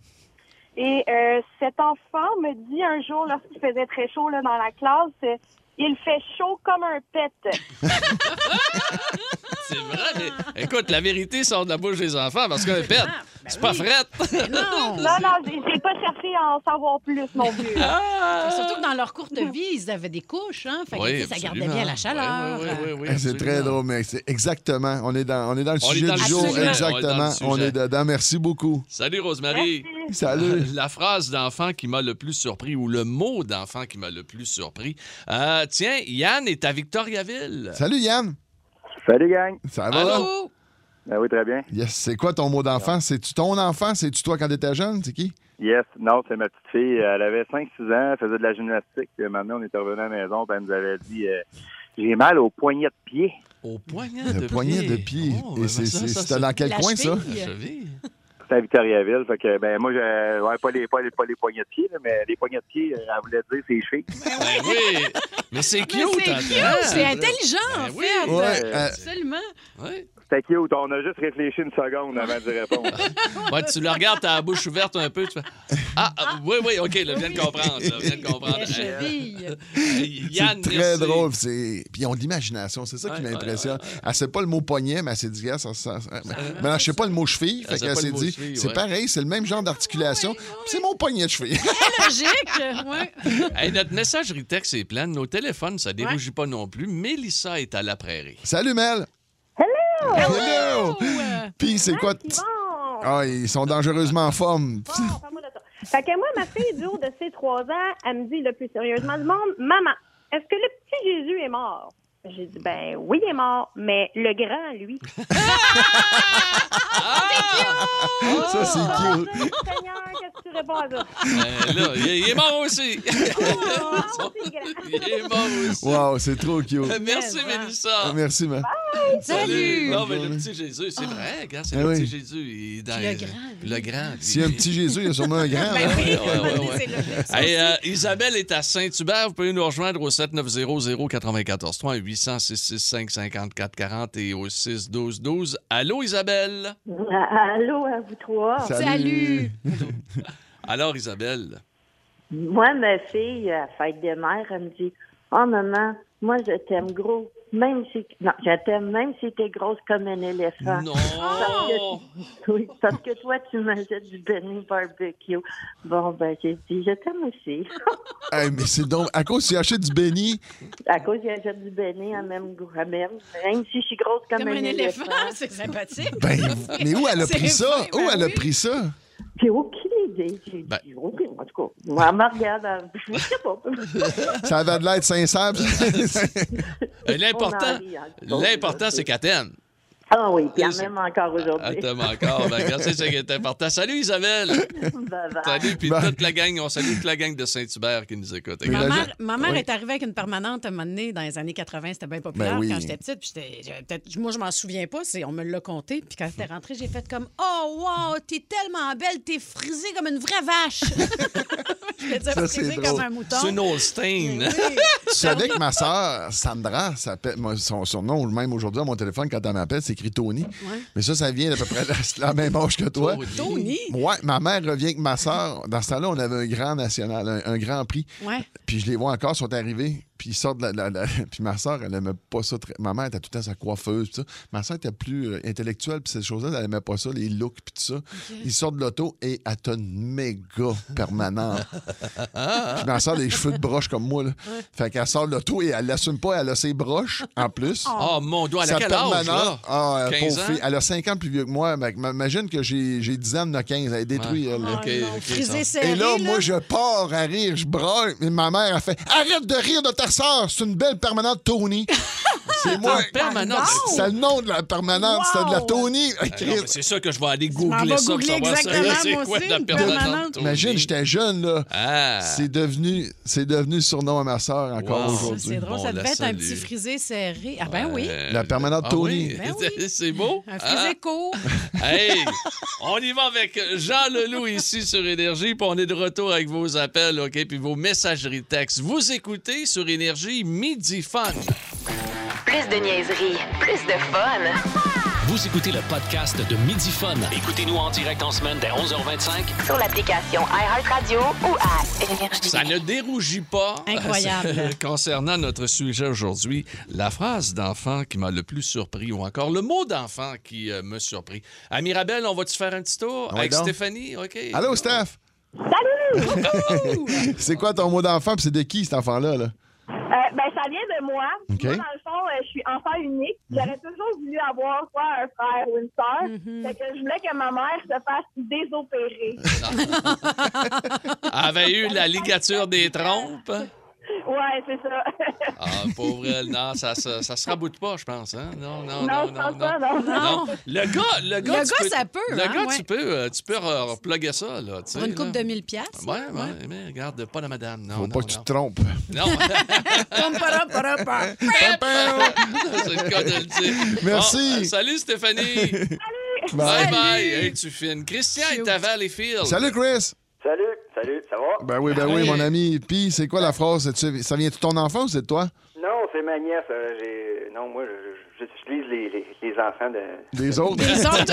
Et euh, cet enfant me dit un jour, lorsqu'il faisait très chaud là, dans la classe, euh, il fait chaud comme un pet. C'est vrai, mais écoute, la vérité sort de la bouche des enfants parce qu'un pet, c'est pas oui. frette. Non. Non, non, j'ai j'ai pas cherché à en savoir plus non plus. Ah! Surtout que dans leur courte vie, ils avaient des couches, hein? Fait que, Oui, tu sais, ça gardait absolument. bien la chaleur. Oui, oui, oui, oui, Hey, c'est absolument. très drôle, mais c'est exactement. On est dans, on est dans le On est sujet dans du le jour. sujet. Exactement. On est dans le On sujet. est dedans. Merci beaucoup. Salut, Rosemary. Merci. Salut. La phrase d'enfant qui m'a le plus surpris ou le mot d'enfant qui m'a le plus surpris. Euh, tiens, Yann est à Victoriaville. Salut, Yann. Salut, gang. Ça va? Allô? Ben oui, très bien. Yes. C'est quoi ton mot d'enfant? C'est-tu ton enfant? C'est-tu toi quand t'étais jeune? C'est qui? Yes. Non, c'est ma petite fille. Elle avait cinq six ans. Elle faisait de la gymnastique. Puis, maintenant, on était revenu à la maison. Puis elle nous avait dit euh, j'ai mal au poignet de pied. Au poignet Le de poignet pied. de pied. Oh, Et ben c'est, ça, c'est- ça, c'était c'est- dans quel La coin, ça? cheville. La cheville. C'était à Victoriaville. Fait que, ben, moi, je, ouais, pas les, pas les, pas les poignets de pied, là, mais les poignets de pied, euh, elle voulait dire ses chevilles. Ben oui. Mais c'est Mais cute, c'est hein, cute, hein? c'est intelligent, en Ben oui. fait. Ouais, euh, Absolument. Ouais. C'était c'était cute. On a juste réfléchi une seconde avant d'y répondre. Ouais, tu le regardes, t'as la bouche ouverte un peu. Tu fais... Ah, ah, oui, oui, OK, là, je viens de comprendre. Là, je viens de comprendre. La cheville. Euh, Yann, c'est très merci. drôle. C'est... Puis ils ont de l'imagination. C'est ça qui Ouais, m'impressionne. ouais, ouais, ouais. Elle sait pas le mot poignet, mais elle s'est dit, gars, ça, ça, ça... Mais non, je sais pas le mot cheville. Elle Fait sait qu'elle pas le s'est mot dit, cheville, c'est ouais. pareil, c'est le même genre d'articulation. Ouais, ouais, ouais. C'est mon poignet de cheville. Logique, ouais. Hey, notre messagerie texte est pleine. Nos téléphones, ça dérougit pas non plus. Mélissa est à la prairie. Salut, Mel. Hello! Hello! Euh, Puis c'est quoi? Bon. Ah, ils sont dangereusement en forme. Bon, parle-moi de ça. Fait que moi, ma fille du haut de ses trois ans, elle me dit le plus sérieusement du monde, maman, est-ce que le petit Jésus est mort? J'ai dit, ben oui, il est mort, mais le grand, lui. Ça, c'est Oh, cute. Seigneur, qu'est-ce que tu réponds à ça? Euh, là, il est, il est mort aussi. Oh, c'est grand. Il est mort aussi. Wow, c'est trop cute. Merci, Mais, Mélissa. Merci, Mel. Salut! Non, mais le petit Jésus, c'est vrai, regarde, c'est Ah le oui. petit Jésus. Il est dans Puis le grand, lui. Le grand. lui. S'il y a un petit Jésus, il y a sûrement un grand. Ben hein? oui, Ouais, ouais, ouais, ouais. c'est logique, ça Hey, aussi. euh, Isabelle est à Saint-Hubert. Vous pouvez nous rejoindre au sept neuf zéro zéro neuf quatre trois huit zéro six six cinq cinq quatre quatre zéro et au six douze douze. Allô, Isabelle? Allô à vous trois. Salut! Alors, Isabelle? Moi, ma fille, à fête des mères, elle me dit « Oh, maman, moi, je t'aime gros. Même si... Non, je t'aime même si t'es grosse comme un éléphant. Non! Parce que, oui, parce que toi, tu m'achètes du Benny Barbecue. » Bon, ben, j'ai dit « Je t'aime aussi. Hey, mais c'est donc... À cause tu achètes du béni, » À cause j'achète du Benny, elle m'aime, elle m'aime. Même si je suis grosse comme, Comme un éléphant, éléphant. c'est sympathique. ben, mais où elle a C'est pris ça? vrai, ben Où elle a oui. pris ça? J'ai aucune idée. J'ai Ben- dit, OK, en tout cas, moi, elle me regarde, elle- je sais pas. Ça avait de l'air sincère. Euh, L'important, On en rit, hein. l'important, c'est qu'elle t'aime. Ah oui, puis elle C'est- m'aime encore Elle aujourd'hui. t'aime encore. Ben, regarde, c'est ça qui est important. Salut, Isabelle! Bye bye. Salut, puis Bye. toute la gang. On salue toute la gang de Saint-Hubert qui nous écoute. Oui, Ma la mère, gen- ma mère Oui. est arrivée avec une permanente à un moment donné dans les années quatre-vingt. C'était bien populaire Ben oui. quand j'étais petite. Puis j'étais- j'avais peut-être- moi, je m'en souviens pas. C'est, on me l'a compté. Puis quand j'étais rentrée, j'ai fait comme « Oh, wow, t'es tellement belle. T'es frisée comme une vraie vache. » Je me disais Ça, c'est frisée drôle. comme un mouton. C'est une Holstein. Oui. Tu savais que ma sœur, Sandra, s'appelle- moi, son surnom, même aujourd'hui, à mon téléphone, quand elle m'appelle, c'est écrit Tony. Ouais. Mais ça, ça vient d'à peu près la, la même âge que toi. Tony? Ouais, ma mère revient avec ma sœur. Dans ce temps-là, on avait un grand national, un, un grand prix. Ouais. Puis je les vois encore, ils sont arrivés. Puis ils sortent de la, la- la- Puis ma soeur, elle aimait pas ça. Très... Ma mère était tout le temps sa coiffeuse. Pis ça. Ma soeur était plus euh, intellectuelle. Puis ces choses-là, elle aimait pas ça, les looks. Puis tout ça. Ils sortent de l'auto et elle a une méga permanente. Puis ma soeur a des cheveux de broche comme moi. Là. Fait qu'elle sort de l'auto et elle l'assume pas. Elle a ses broches en plus. Oh, mon doigt, elle a Sa quel âge, là? Ah, quinze pauvre ans? fille. Elle a cinq ans plus vieux que moi. Mais Imagine que j'ai j'ai dix ans, elle en a quinze. Elle est détruite, elle. Oh, OK, non, OK, frisée ça. serrée, Et là, moi, je pars à rire, je braille. Et ma mère a fait « Arrête de rire de ta sœur, c'est une belle permanente Tony. » C'est moi. Permanente. C'est le nom de la permanente, Wow. c'était de la Tony. Ah, non, mais c'est ça que je vais aller m'en googler vas ça pour googler savoir ça. exactement, C'est moi quoi aussi, de la une permanente? permanente. Tony? Imagine, j'étais jeune, là. Ah. C'est devenu, c'est devenu le surnom à ma sœur encore Wow. aujourd'hui. C'est drôle, Bon, ça la devait être un salue. petit frisé serré. Ah ben oui, Euh, La permanente ah Tony. oui. Ben oui. C'est beau. un frisé Hein? court. Hey, on y va avec Jean Leloup ici sur Énergie, puis on est de retour avec vos appels, OK, puis vos messageries textes. Vous écoutez sur Énergie Midi Fun. Plus de niaiserie, plus de fun. Vous écoutez le podcast de Midi Fun. Écoutez-nous en direct en semaine dès onze heures vingt-cinq. Sur l'application iHeartRadio ou à Énergie. Ça ne dérougit pas. Incroyable. Concernant notre sujet aujourd'hui, la phrase d'enfant qui m'a le plus surpris ou encore le mot d'enfant qui euh, me surpris. À Mirabelle, on va-tu faire un petit tour Ouais, avec donc. Stéphanie? OK. Allô, Steph? Salut! C'est quoi ton mot d'enfant, puis c'est de qui, cet enfant-là? Là? Euh, ben, ça vient de moi. OK. Moi, dans le fond, euh, je suis enfant unique. J'aurais toujours voulu avoir soit un frère ou une sœur. Fait que je voulais que ma mère se fasse désopérer. Avait eu la ligature des trompes. Ouais, c'est ça. Ah, pauvre elle. Non, ça, ça, ça se raboute pas, je pense. Hein? Non, non, non, non, je non, pense non. pas, non. Non. Le gars, le gars, Le tu gars, peux- ça peut, Le hein, gars, ouais. tu peux, euh, tu peux re- repluguer ça, là. tu sais, Pour une coupe là. de mille piastres. Ouais, ouais, mais regarde, pas la madame. Non, Faut non, pas que tu non. te trompes. Non. Pam, para, para, para. C'est le cas de le dire. Merci. Bon, euh, salut, Stéphanie. Bye bye. Hey, tu fines. Christian est à Valleyfield. Salut, Chris. Salut, salut, ça va? Ben oui, ben oui, Hey. mon ami. Puis, c'est quoi la phrase? C'est-tu- Ça vient de ton enfant ou c'est de toi? Non, c'est ma nièce. euh, j'ai... Non, moi, je, je- j'utilise les, les, les enfants de... Des autres? Des autres?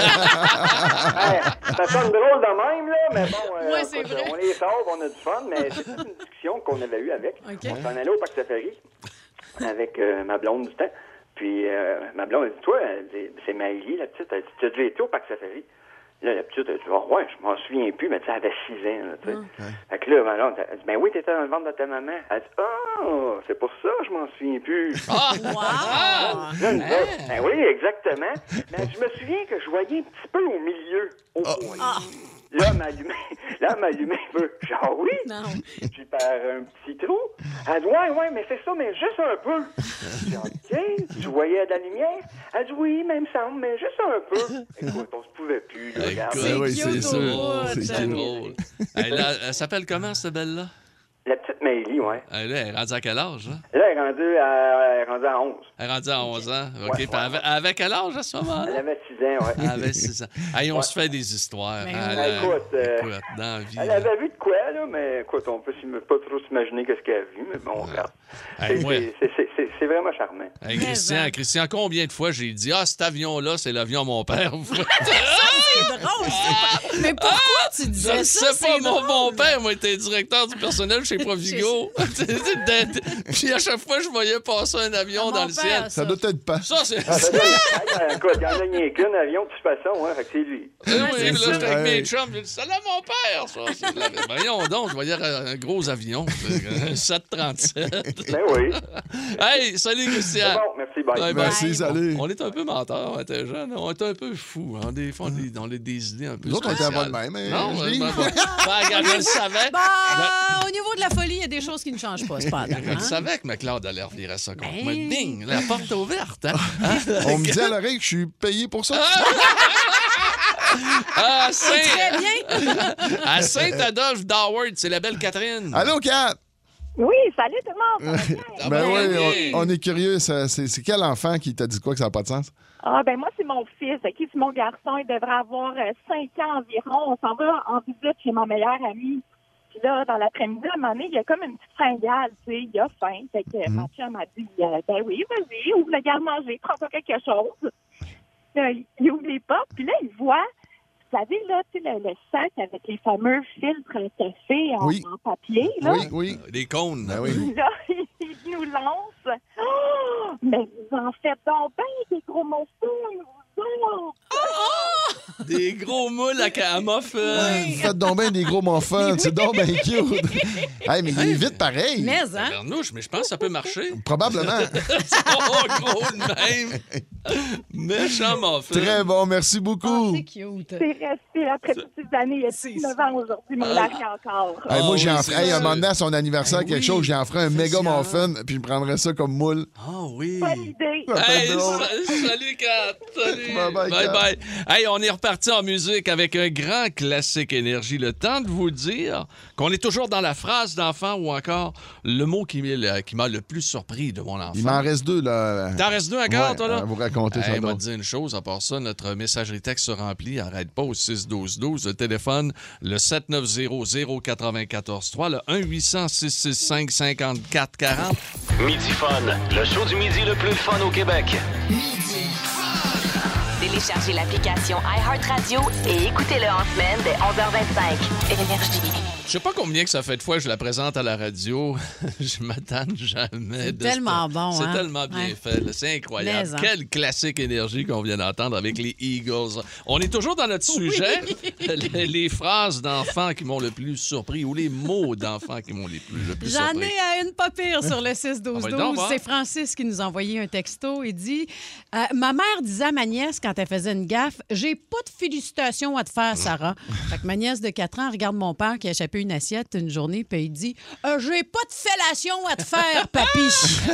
Hey, ça sonne drôle de même, là, mais bon, euh, Ouais, c'est écoute, vrai. on les sauve, on a du fun, mais c'est toute une discussion qu'on avait eue avec. Okay. On s'en allait au Parc Safari avec euh, ma blonde du temps. Puis euh, ma blonde, elle dit, toi, elle dit, c'est Maëlie, la petite, elle dit, tu as déjà été au Parc Safari? Là, la petite, elle dit, oh, ouais, je m'en souviens plus, mais tu sais, elle avait six ans, là, tu sais. Mm. Fait que là, ma blonde, elle dit, ben oui, t'étais dans le ventre de ta maman. Elle dit, ah, oh, c'est pour ça que je m'en souviens plus. Ah! Wow! Là, nous autres, ben oui, exactement. Mais je me souviens que je voyais un petit peu au milieu. Au point. Ah. Là, elle m'allumait. Là, elle m'allumait un peu. Genre, oui. Non. Puis par un petit trou. Elle dit, ouais, ouais, mais c'est ça, mais juste un peu. J'ai dit, OK, je voyais de la lumière. Elle dit, oui, même semble, mais juste un peu. Écoute, on se pouvait plus, là, regarde. Écoute, oui, cute c'est au sûr. bout, C'est ça. C'est cute. drôle. Hey, là, elle s'appelle comment, cette belle-là? La petite Maëlie, ouais. Elle, là, elle est rendue à quel âge? Hein? Là, elle est rendue à, elle est rendue à onze. Elle est rendue à onze ans. OK. Ouais, Puis ouais. elle avait, elle avait quel âge à ce Elle moment-là? avait six ans, ouais. Elle avait six ans. Hey, on se fait des histoires. Mais hein, oui. là. Écoute, euh, Écoute, dans la vie. Elle là. avait vu de quoi, là, mais écoute, on peut s'im- pas trop s'imaginer qu'est-ce qu'elle a vu, mais bon, regarde. Hey, C'est- moi- c'est- c'est- c'est c'est vraiment charmant. Hey, Mais Christian, en- Christian, combien de fois j'ai dit ah, cet avion-là, c'est l'avion à mon père? C'est drôle, ça. Mais pourquoi tu Je disais ne ça? sais pas, C'est mon, drôle. mon père, moi, était directeur du personnel chez Provigo. Puis à chaque fois, je voyais passer un avion Ah, dans mon le père, ciel. ça. Ça doit être pas. Ça, c'est. Ah, ben, ben, écoute, il n'y en a rien qu'un avion de toute façon, hein, fait que c'est lui. Oui, oui, c'est puis là, ça. j'étais avec mes Hey. chums, j'ai dit, c'est là mon père, ça. C'est là. Voyons donc, je voyais un gros avion, un sept trente-sept. Ben oui. Hey, salut, C'est Christian. bon, merci, bye. Bye, bye. Merci, salut. On est un peu menteurs, on était jeunes, on était un peu fous. Hein. Des fois, on a des, on a des idées un peu Nous autres, on était spéciales. pas de même, hein, Non, Julie? ben, ben, ben, regarde, je le savais. Bah, au niveau de la folie, il y a des choses qui ne changent pas, cependant. Je le hein? savais que McLeod allait revirer ça contre moi. Ben. Ding, la porte est ouverte. Hein? On me dit à l'oreille que je suis payé pour ça. Ah, Saint... Très bien. À Saint-Adolphe d'Howard, c'est la belle Catherine. Allô, Kat? Oui, salut tout le monde. Ça va bien? Ah, Ben ben oui, oui. on, on est curieux. ça- C'est c'est quel enfant qui t'a dit quoi que ça n'a pas de sens? Ah, ben moi, c'est mon fils. OK, c'est mon garçon. Il devrait avoir euh, cinq ans environ. On s'en va en visite chez mon meilleur ami. Puis là, dans l'après-midi, à un moment donné, il y a comme une petite fringale, tu sais. Il a faim. Fait que Mhm. ma chum m'a dit, euh, ben oui, vas-y, ouvre le garde-manger, prends-toi quelque chose. Là, il- il ouvre les portes, puis là, il voit, vous savez, là, tu sais, le, le sac avec les fameux filtres café en, Oui. en papier, là. Oui, oui. Des cônes. Ben oui. Là, il nous lance. Oh, mais vous en faites donc bien des gros morceaux, vous autres. Des gros moules à, ca- à muffin. Vous faites donc bien des gros muffins. C'est donc bien cute. Hey, mais il est vite pareil. Mais, hein? Bernouche, mais je pense que ça peut marcher. Probablement. Oh, gros de même. Méchant muffin. Très bon. Merci Oh, beaucoup. c'est cute. C'est resté après toutes ces années. Il y a C'est dix-neuf ans aujourd'hui, mon mari encore. Hey, Ah moi, oui, j'ai en c'est hey, un sûr. moment donné, à son anniversaire, Ben quelque oui. chose, j'en ferais un méga Spécial. muffin, puis je prendrais ça comme moule. Ah oui. Bonne idée. Ça fait Hey, drôle. sa- salut Kat. Salut. Bye bye, bye, Kat. bye. Hey, on est reparti en musique avec un grand classique énergie. Le temps de vous dire qu'on est toujours dans la phrase d'enfant ou encore le mot qui, m'est- qui m'a le plus surpris de mon enfant. Il m'en reste deux, là. T'en restes deux encore, Ouais, toi, là? à vous raconter ça. Hey, moi, donc. te dire une chose, à part ça, notre messagerie texte se remplit. Arrête pas au six douze douze. Le téléphone, le sept neuf zéro zéro neuf quatre trois, le un huit cent six six cinq cinquante-quatre quarante. Midi Fun, le show du midi le plus fun au Québec. Téléchargez l'application iHeartRadio et écoutez-le en semaine dès onze heures vingt-cinq. Énergie. Je sais pas combien que ça fait de fois que je la présente à la radio. Je m'attends jamais. C'est de tellement ce- bon, C'est hein? tellement bien Ouais. fait. là. C'est incroyable. Mais, hein. Quel classique énergie qu'on vient d'entendre avec les Eagles. On est toujours dans notre sujet. les, les phrases d'enfants qui m'ont le plus surpris ou les mots d'enfants qui m'ont les plus, le plus J'en surpris. ai à une pas pire sur le six douze Ah, ben donc, douze. va. C'est Francis qui nous a envoyé un texto. Il dit euh, ma mère disait à ma nièce quand elle faisait une gaffe, j'ai pas de félicitations à te faire, Sarah. Fait que ma nièce de quatre ans regarde mon père qui a échappé une assiette une journée, puis il dit Euh, j'ai pas de fellation à te faire, papy.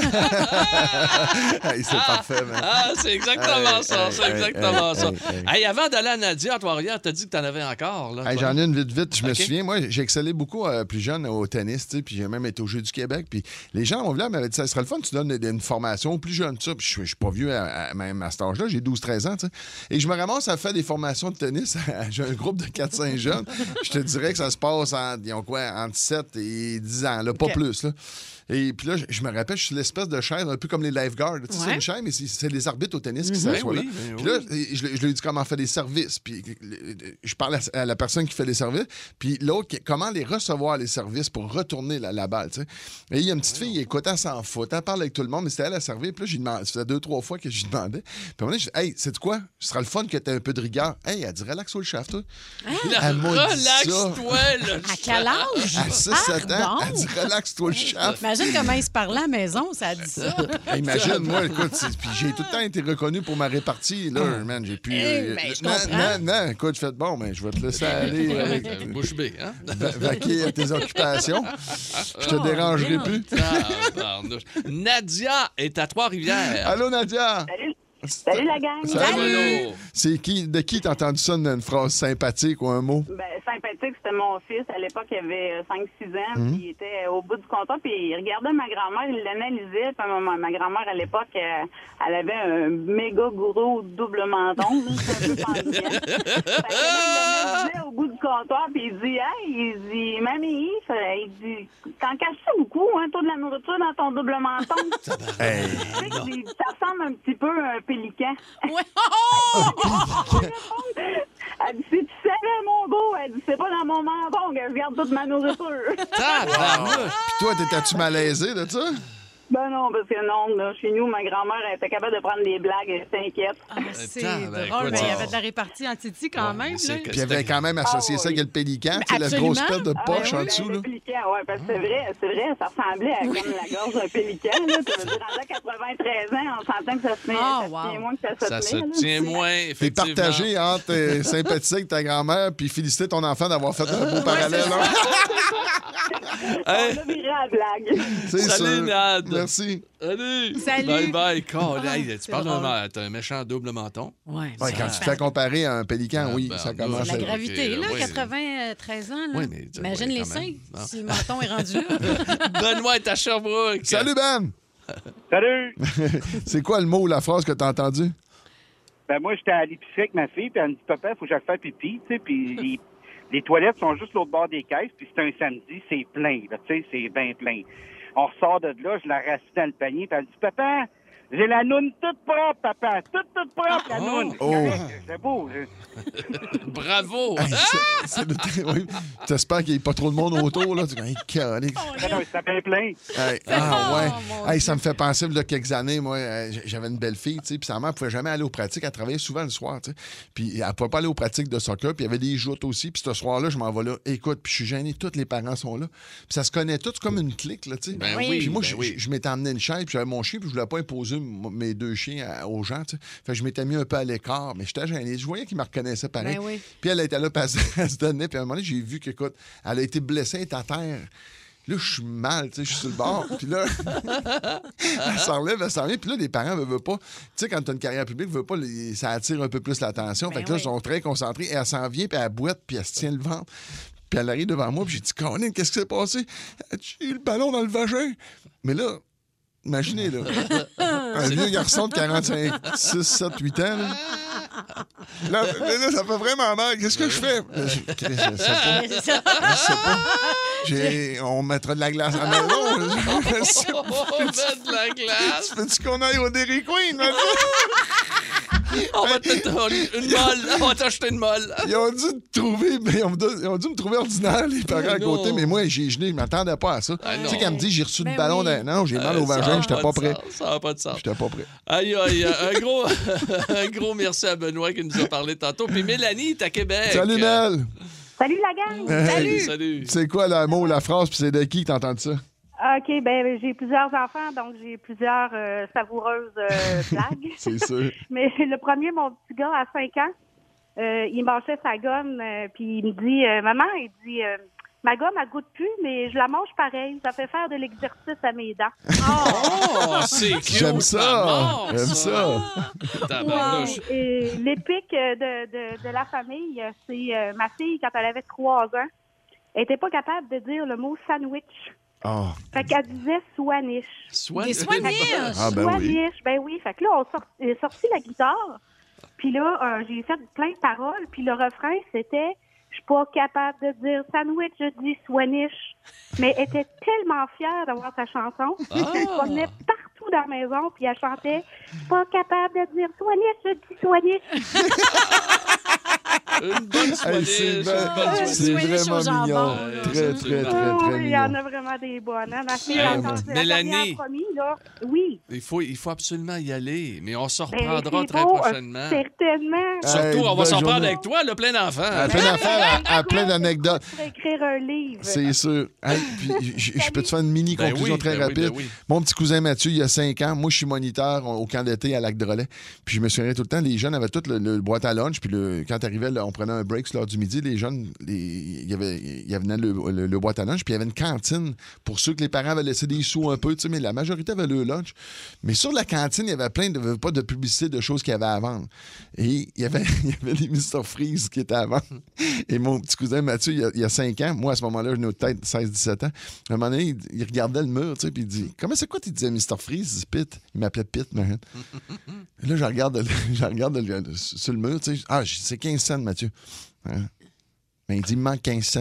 Hey, c'est parfait, man. Ah, c'est exactement Hey, ça. hey, c'est hey, exactement hey, ça. hey, Hey, avant d'aller à Nadia à Trois-Rivières, t'as dit que t'en avais encore. Là, Hey, toi. J'en ai une vite, vite. Je me OK. souviens, moi, j'ai excellé beaucoup euh, plus jeune au tennis, tu sais, puis j'ai même été au Jeux du Québec. Puis les gens, mon village m'avaient dit ça serait le fun, tu donnes une, une formation aux plus jeunes, ça. Puis je suis- je suis pas vieux à, à- même à cet âge-là, j'ai douze treize ans, tu sais. Et je me ramasse à faire des formations de tennis. J'ai un groupe de quatre cinq jeunes. Je te dirais que ça se passe en, ils ont quoi, entre sept et dix ans, là, pas OK. plus. Là. Et puis là, je, je me rappelle, je suis l'espèce de chaise, un peu comme les lifeguards. Tu sais, Ouais. c'est une chaise, mais c'est, c'est les arbitres au tennis qui Ben s'assoient là. oui, ben Puis oui. là, je, je lui ai dit comment faire des services. Puis je parle à, à la personne qui fait les services. Puis l'autre, comment les recevoir, les services, pour retourner la, la balle. Tu sais. Et il y a une petite fille, elle écoute, elle s'en fout. Elle parle avec tout le monde, mais c'était elle à servir. Puis là, j'ai demandé, ça faisait deux, trois fois que je lui demandais. Puis à un moment donné, je dis, hey, c'est quoi? Ce sera le fun que tu aies un peu de rigueur. Hey, elle dit, relax sur le shaft, toi. Elle m'a dit ça. Relaxe-toi, là. À quel âge? À six sept ans, Pardon? elle dit, relax sur le shaft. Imagine comment ils se parlaient à la maison, ça a dit ça. Hey, imagine, moi, écoute, c'est- puis j'ai tout le temps été reconnu pour ma répartie. Là, man, j'ai pu. Eh, euh, ben, je non, comprends. non, non, écoute, je fais bon, mais je vais te laisser aller avec, Euh, Bouche bée, hein? va- vaquer à tes occupations. Je te Oh, dérangerai merde. plus. Tabarnouche. Nadia est à Trois-Rivières. Allô, Nadia? Salut. Salut la gang. Salut. C'est qui, de qui t'as entendu ça, une phrase sympathique ou un mot? Ben, sympathique, c'était mon fils. À l'époque, il avait cinq six ans. Mhm. Puis il était au bout du comptoir. Puis il regardait ma grand-mère, il l'analysait. Puis ma, ma grand-mère, à l'époque, elle, elle avait un méga gros double menton. là, c'est un peu pendouillant. Fait que là, il l'analysait au bout du comptoir. Puis il dit, hey, il dit, mamie, il dit, t'en caches ça beaucoup, hein, toi, de la nourriture dans ton double menton. Hey. Tu sais, il dit, ça ressemble un petit peu à un pélican. Ouais. Oh! Elle dit, si tu savais, mon beau, elle dit, c'est pas dans mon menton que je garde toute ma nourriture. Tabarnouche. Puis toi, t'étais-tu malaisé de ça? Ben non, parce que non, là, chez nous, ma grand-mère, elle était capable de prendre des blagues, elle s'inquiète. Ah, c'est Attends, ben, drôle, écoute, mais il y ça- avait de la répartie en Titi quand Ouais, même. c'est là. que- Puis il avait quand même associé Ah, ça oui. avec le pélican, tu sais, la Absolument. grosse pelle de Ah, poche ben en oui, dessous. ben, Là. le pélican, ouais, parce que c'est vrai, c'est vrai, ça ressemblait à comme la gorge d'un pélican, là. Tu veux dire, rendu à quatre-vingt-treize ans, on s'entend que ça se tient, Ah, ça se wow. tient moins que ça se Ça se tenait, là. tient moins, T'es effectivement. partagé entre euh, sympathiser avec ta grand-mère puis féliciter ton enfant d'avoir fait un beau parallèle. hein? On a viré à la blague. C'est Salut, sûr. Nad. Merci. Salut. Salut. Bye bye. Con, Ah, hey, tu c'est parles drôle. d'un t'as un méchant double menton. Ouais, Ouais, c'est quand tu te fais comparer à un pélican, Ah, oui, ben, ça ben, commence la à... ok, gravité, là, oui. quatre-vingt-treize ans. Là. Oui, mais- Imagine ouais, les quand même. seins, Non. si le menton est rendu là. Benoît est à Sherbrooke. Salut, Ben! Salut! C'est quoi le mot ou la phrase que t'as entendu? Ben moi, j'étais à l'épicerie avec ma fille, puis elle me dit, papa, il faut que j'aille faire pipi, tu sais, puis les, les toilettes sont juste l'autre bord des caisses, puis c'est un samedi, c'est plein, là, tu sais, c'est bien plein. On ressort de là, je la rassis dans le panier, puis elle me dit, papa, j'ai la noune toute propre, papa, toute, toute propre, la noune. Oh. C'est beau. je- Bravo. Hey, c'est- c'est le- oui. T'espères qu'il n'y ait pas trop de monde autour, là. Tu dis, hey, calique. Ben non, ça fait plein. Hey, ah ouais. Oh, mon Hey, ça me fait penser, il y a quelques années, moi, euh, j'avais une belle fille, tu sais, puis sa mère pouvait jamais aller aux pratiques. Elle travaillait souvent le soir, tu sais. Puis elle pouvait pas aller aux pratiques de soccer, puis il y avait des joutes aussi. Puis ce soir-là, je m'en vais là. Écoute, puis je suis gêné, tous les parents sont là. Puis ça se connaît tous comme une clique, là, tu sais. Ben Oui. oui. Puis moi, ben je, oui. je- je m'étais emmené une chaise, puis j'avais mon chien, puis je voulais pas imposer m- mes deux chiens à- aux gens, tu sais. Fait que je m'étais mis un peu à l'écart, mais j'étais gêné. Je voyais qu'ils me reconnaissaient pareil. Ben oui. Puis elle était là, puis elle, se- elle se donnait, puis à un moment donné, j'ai vu qu'écoute, elle a été blessée, elle est à terre. Là, je suis mal, tu sais, je suis sur le bord. Puis là, elle s'enlève, elle s'en vient. Puis là, les parents ne veulent pas. Tu sais, quand tu as une carrière publique, veulent pas, les- ça attire un peu plus l'attention. Ben fait que là, oui. ils sont très concentrés. Et elle s'en vient, puis elle boite, puis elle se tient le ventre. Puis elle arrive devant moi, puis j'ai dit, Colin, qu'est-ce qui s'est passé? Elle dit, j'ai eu le ballon dans le vagin. Mais là, imaginez, là, un vieux garçon de quarante-cinq, six, sept, huit ans, là. Là, mais là, ça fait vraiment mal. Qu'est-ce que je fais? Là, j'ai- Chris, je sais pas. C'est ça. Je sais pas. J'ai... On mettra de la glace à la maison. Je sais pas. On met de la glace. Veux-tu qu'on aille au Dairy Queen? Là? On va te mettre une molle. On va t'acheter une molle. Ils ont dû me trouver, mais ils ont dû, ils ont dû me trouver ordinaire, les parents à Non. côté, mais moi, j'ai gelé, je m'attendais pas à ça. Ah, tu non. sais, qu'elle me dit, j'ai reçu Ben le ballon oui. d'un an, j'ai mal Euh, au ça vagin, a j'étais pas pas de prêt. sens, Ça n'a pas de sens. J'étais pas prêt. Aïe, aïe, un gros, un gros merci à Benoît qui nous a parlé tantôt. Puis Mélanie est à Québec. Salut, Mel! Salut la gang! Hey, Salut. c'est quoi le mot, la phrase, puis c'est de qui que t'as entendu ça? OK, ben j'ai plusieurs enfants, donc j'ai plusieurs euh, savoureuses euh, blagues. C'est sûr. Mais le premier, mon petit gars, à cinq ans, euh, il mâchait sa gomme, euh, puis il me dit, euh, maman, il dit, euh, ma gomme, elle goûte plus, mais je la mange pareil. Ça fait faire de l'exercice à mes dents. Oh, c'est cute. J'aime ça. mort, J'aime ça. Tabarnouche. Et l'épique de, de, de la famille, c'est euh, ma fille, quand elle avait trois ans, elle était pas capable de dire le mot sandwich. Oh. Fait qu'elle disait swanish. Soin- Des soigniches. Ah, ben oui. Swanish, ben oui. Fait que là, on sort, est sorti la guitare. Puis là, euh, j'ai fait plein de paroles. Puis le refrain, c'était « Je suis pas capable de dire sandwich, je dis swanish ». Mais elle était tellement fière d'avoir sa chanson. Ah. Elle se promenait partout dans la maison, puis elle chantait « Je suis pas capable de dire swanish, je dis swanish ». Une bonne Hey, c'est Swedish, ben- une bonne c'est Swedish. vraiment au jambon, mignon. là. Très, très, très, très Oh, il y mignon. en a vraiment des bonnes. Hein? Ma fille, Hey, elle a entendu la Mélanie. dernière promis, là. Oui. Il faut, il faut absolument y aller, mais on se Ben, reprendra c'est très beau, prochainement. euh, certainement. Surtout, Hey, on va bonne s'en reprendre journée. avec toi, là, plein d'enfants. À plein d'affaires, à, à plein d'anecdotes. Pour écrire un livre. C'est sûr. Hey, puis, je je peux te faire une mini Ben conclusion oui, très ben oui, rapide. ben oui. Mon petit cousin Mathieu, il y a cinq ans, moi, je suis moniteur au camp d'été à Lac-de-Relais. Puis je me souviens tout le temps, les jeunes avaient tout le, le boîte à lunch. Puis le, quand arrivait, là, on prenait un break sur l'heure du midi, les jeunes, les, il y avait, il y avait le, le, le boîte à lunch. Puis il y avait une cantine pour ceux que les parents avaient laissé des sous un peu, tu sais, mais la majorité avait le lunch. Mais sur la cantine, il y avait plein de, pas de publicité de choses qu'il y avait à vendre. Et il y avait, il y avait les mister Freeze qui étaient à vendre. Et mon petit cousin Mathieu, il y a, il y a cinq ans, moi, à ce moment-là, j'avais peut-être seize dix-sept ans. À un moment donné, il, il regardait le mur, tu sais, puis il dit « Comment c'est quoi tu disais mister Freeze? » Il dit « Pete. » Il m'appelait Pete, man. Et là, je regarde, je regarde le- sur le mur, tu sais. Ah, c'est quinze cents, Mathieu. Hein? Ben, il dit « Il me manque quinze cents. »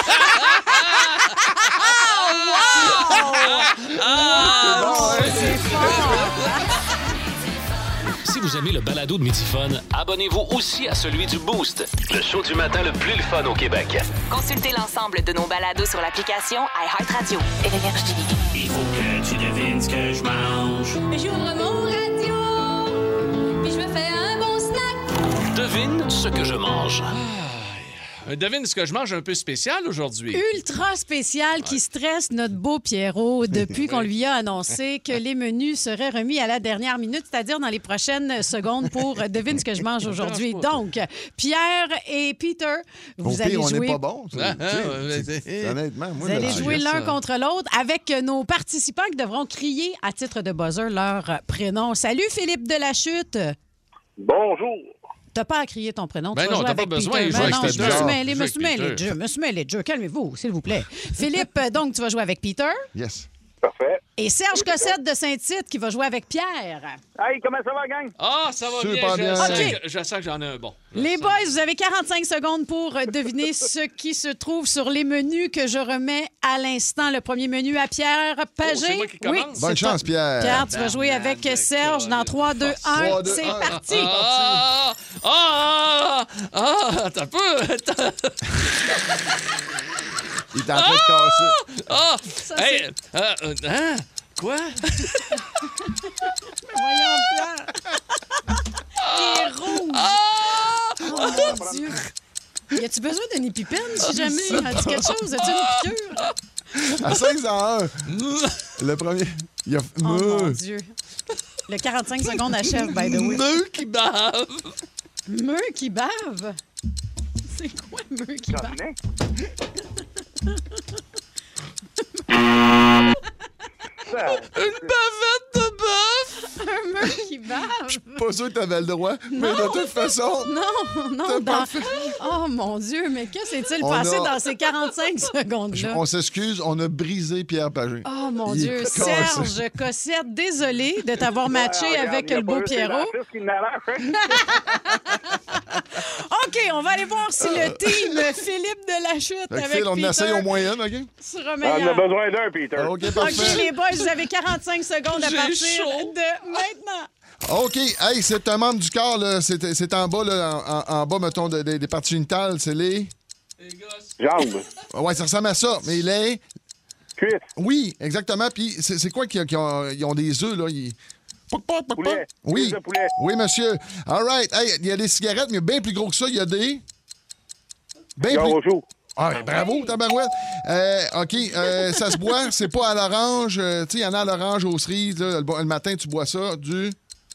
C'est fort! Si vous aimez le balado de Midi Fun, Abonnez-vous aussi à celui du Boost, le show du matin le plus le fun au Québec. Consultez l'ensemble de nos balados sur l'application iHeartRadio. Énergie. Il faut que tu devines ce que je mange. J'ouvre mon radio, puis je me fais un bon snack. devine ce que je mange. Euh, Devine ce que je mange un peu spécial aujourd'hui. Ultra spécial qui stresse notre beau Pierrot depuis qu'on lui a annoncé que les menus seraient remis à la dernière minute, c'est-à-dire dans les prochaines secondes pour euh, devine ce que je mange aujourd'hui. Donc, Pierre et Peter, vous Au allez pire, on jouer. n'est pas bon. ça. Ah, Tu sais, ah, ouais, c'est- c'est- Honnêtement, moi, Vous allez là, jouer je- l'un ça. contre l'autre avec nos participants qui devront crier à titre de buzzer leur prénom. Salut Philippe Delachute. Bonjour. T'as pas à crier ton prénom. Ben tu vas non, jouer t'as pas avec besoin, Peter. il joue Ben avec non, Peter. je me suis mêlé, Il me joue suis avec mêlé de Peter. jeu, me suis mêlé de jeu. Calmez-vous, s'il vous plaît. Philippe, donc, tu vas jouer avec Peter. Yes. Parfait. Et Serge Cossette de Saint-Tite qui va jouer avec Pierre. Hey, comment ça va, gang? Ah, ça va Super bien. bien. Je, sais OK. que, je sais que j'en ai un bon. Je Les sais. boys, vous avez quarante-cinq secondes pour euh, deviner ce qui se trouve sur les menus que je remets à l'instant. Le premier menu à Pierre Pagé. Oh, c'est moi qui commence? Oui, Bonne c'est chance, toi. Pierre. Pierre, tu vas jouer avec Bernard Serge dans de trois, deux, un. trois, deux, C'est un. parti. Ah! Ah! Ah! T'as peu! T'as- Il est en train de casser. Ah! Ça, Hey! c'est- euh, euh, hein? Quoi? Voyons, Pierre. Il est rouge. Ah! Oh, mon Dieu. Y a-tu besoin d'une épipène si jamais il a dit quelque chose? As-tu une piqûre? À cinq à un. Le premier. Il a... Oh, mon Dieu. Le quarante-cinq secondes achève, by the way. Meux qui bave! Meux qui bave? C'est quoi, meux qui bave? Terminé. Ça, Une bavette de bœuf! Un meux qui bave? Pas sûr que t'avais le droit, mais de toute façon. Non, non. T'as Dans... pas fait. Oh, mon Dieu, mais que s'est-il On passé a- dans ces quarante-cinq secondes-là? On s'excuse, on a brisé Pierre Pagé. Oh, mon Il Dieu. est cassé. Serge Cossette, désolé de t'avoir matché regarde, avec il y a le pas beau juste les Pierrot. dentistes qui n'arrachent, hein? OK, on va aller voir si le team Philippe de la Chute Fait que avec Phil, on Peter essaye au moyen, OK? sera On a meilleur. besoin d'un, Peter. OK, OK, parfait. les boys, vous avez quarante-cinq secondes à J'ai partir chaud. de maintenant. OK, hey, c'est un membre du corps, là. C'est c'est en bas, là, en, en- en bas, mettons, de- de- des parties génitales. C'est les... Les gosses. Jambes. Ouais, ça ressemble à ça, mais les... Cuisse. Oui, exactement. Puis c'est c'est quoi qu'ils ont, ils ont des œufs, là? Ils... Pouc, pouc, pouc, Poulet. pouc. Oui. Cuisse de poulet. Oui, monsieur. All right. Hey, il y a des cigarettes, mais bien plus gros que ça. Il y a des... Bien Gare plus... au chou. Ah, ben, bravo, tabarouette. Euh, OK, euh, ça se boit, c'est pas à l'orange. euh, tu sais, il y en a à l'orange aux cerises. Là, le, bo- le matin, tu bois ça, du...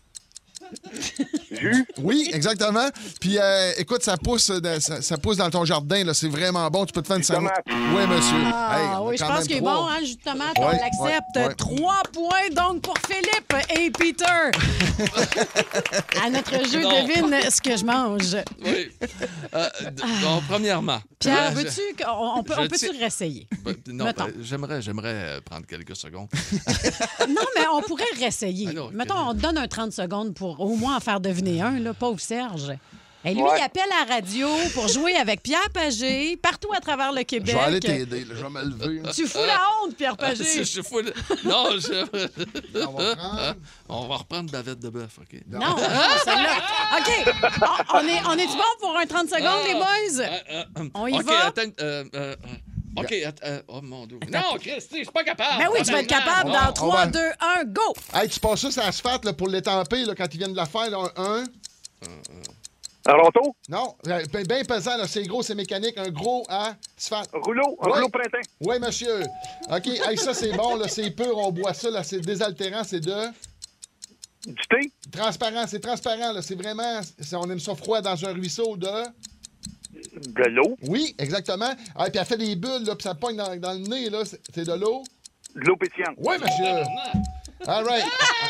Jus. Oui, exactement. Puis, euh, écoute, ça pousse, dans, ça, ça pousse dans ton jardin. Là, c'est vraiment bon. Tu peux te faire une salade. tomate. Oui, monsieur. Ah Hey, on a oui, je quand pense même qu'il est trois. bon, hein, jus de tomate, on Ouais, l'accepte. ouais, ouais. Trois points donc pour Philippe et Peter. À notre jeu, Non. devine ce que je mange. Oui. Euh, d- bon, premièrement. Pierre, je- veux-tu qu'on on peut, je on peut-tu tiens- réessayer? Ben, non, Mettons. ben, j'aimerais, j'aimerais euh, prendre quelques secondes. Non, mais on pourrait réessayer. Ah non, ok. Mettons, on te donne un trente secondes pour au moins en faire deviner donné un, là, pauvre Serge. Et lui, Ouais. il appelle à la radio pour jouer avec Pierre Pagé partout à travers le Québec. Je vais aller t'aider, là, je vais me lever. là. Tu fous la honte, Pierre Pagé. Je, je fous le- Non, je... On va prendre. On va reprendre Bavette de bœuf, OK? Non, non, celle-là. OK. On, on est, on est-tu bon pour un trente secondes, les boys? Euh, euh, On y OK, va? attends. euh, euh, euh, OK, att- euh, oh mon Dieu. Non, Christy, je suis pas capable. Ben oui, tu vas être capable On- dans on trois, va- deux, un, go! Hey, tu passes ça sur l'asphalte là, pour l'étamper là, quand ils viennent de la faire. Là, un. Un rondeau? Non, bien ben pesant, là, c'est gros, c'est mécanique. Un gros asphalte. Rouleau, un Ouais. rouleau printemps. Oui, monsieur. OK, hey, ça, c'est bon, là, c'est pur, on boit ça, là, c'est désaltérant, c'est de... Du thé? Transparent, c'est transparent, là, c'est vraiment... c'est- on aime ça froid dans un ruisseau de... De l'eau? Oui, exactement. Ah, puis elle fait des bulles, là, puis ça pogne dans, dans le nez, là, c'est c'est de l'eau? De l'eau pétillante. Oui, monsieur. All right.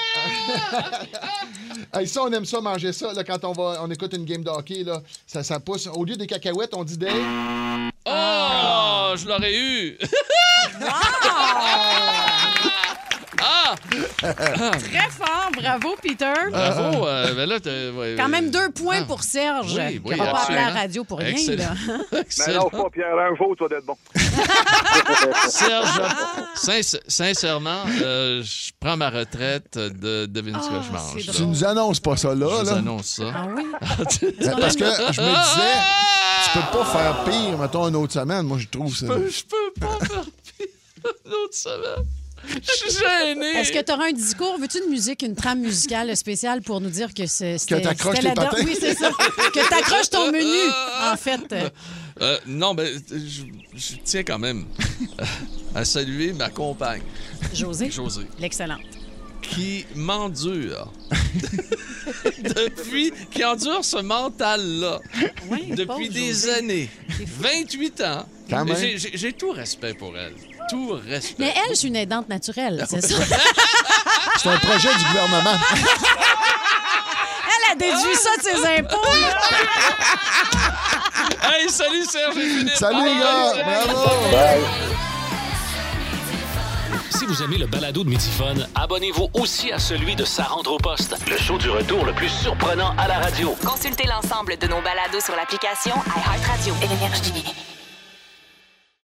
Hey, ça, on aime ça, manger ça, là, quand on va, on écoute une game de hockey, là, ça, ça pousse. Au lieu des cacahuètes, on dit des... Oh, je l'aurais eu. Ah! Très fort, bravo, Peter. Bravo. euh, ben là, t'as- ouais, Quand même euh, deux points ah. pour Serge, Oui, oui, qui n'aura pas appelé à la absolument. radio pour rien. Excellent. Là. Mais Excellent. non, pas Pierre, un jour, toi, d'être bon. Serge, sin- sincèrement, euh, je prends ma retraite de devine ce que je mange. c'est Tu nous annonces pas ça, là, Je vous là. annonce ça. Ah oui? Euh, Parce que je me disais, tu peux pas faire pire, mettons, une autre semaine. Moi, je trouve ça... Je peux pas faire pire une autre semaine. Je suis gêné. Est-ce que tu auras un discours? Veux-tu une musique, une trame musicale spéciale pour nous dire que c'est- c'était... t'accroches c'était tes la- patins? Oui, c'est ça. Que t'accroches ton menu, en fait. Euh, non, mais je, je tiens quand même à saluer ma compagne, José, Josée, l'excellente. qui m'endure depuis, qui endure ce mental-là Oui, pauvre depuis des Josée. années, vingt-huit ans. Quand même. J'ai- J'ai j'ai tout respect pour elle, tout respect. Mais elle, c'est une aidante naturelle, c'est ça? C'est un projet du gouvernement. Elle a déduit ça de ses impôts, là. Hey, salut Serge et Philippe. Salut, les gars. Bravo. Si vous aimez le balado de Midi-Fun, Abonnez-vous aussi à celui de Sa rentre au poste, le show du retour le plus surprenant à la radio. Consultez l'ensemble de nos balados sur l'application iHeartRadio. Énergie.